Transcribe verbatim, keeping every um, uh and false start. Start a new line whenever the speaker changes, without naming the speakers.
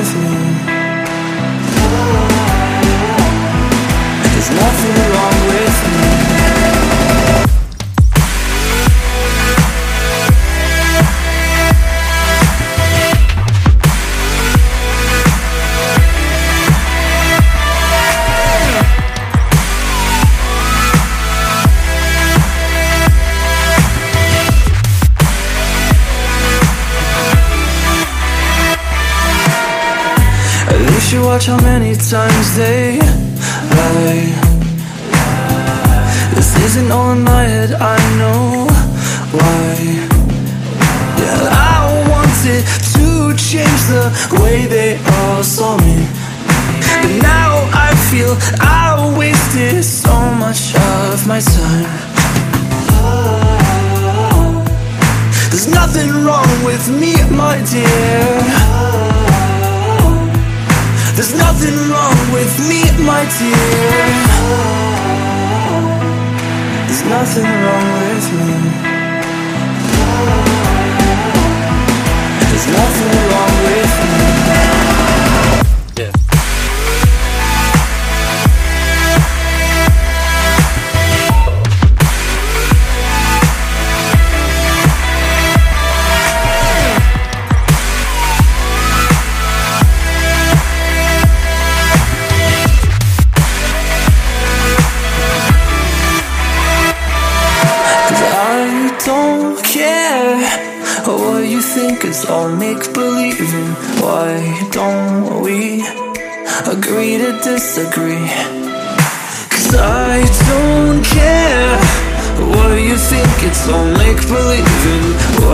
with me. There's nothing wrong with me. You watch how many times they lie. This isn't all in my head, I know why. Yeah, I wanted to change the way they all saw me, but now I feel I wasted so much of my time. There's nothing wrong with me, my dear. There's nothing wrong with me, my dear. There's nothing wrong with me. There's nothing wrong with me. Yeah. Don't care what you think, it's all make-believing. Why don't we agree to disagree? 'Cause I don't care what you think, it's all make-believing.